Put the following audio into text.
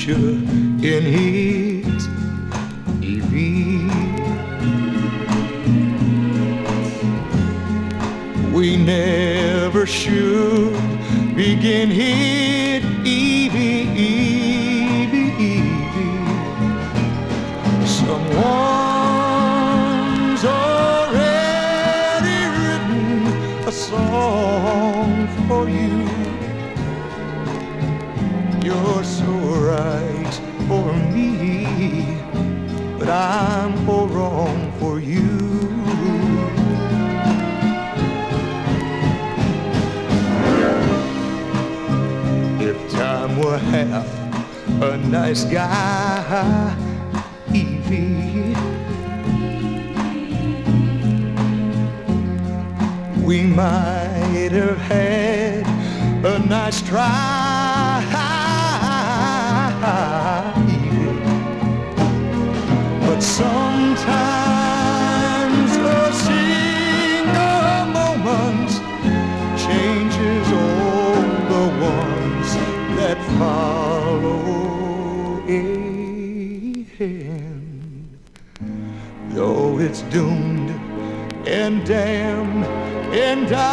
future in his EV. We never should begin hit Someone's already written a song for you. You're so right for me, but I'm all wrong for you. If time were half a nice guy, Evie, we might have had a nice try, Evie. But sometimes a single moment changes all the ones that follow it. Though it's doomed and damned and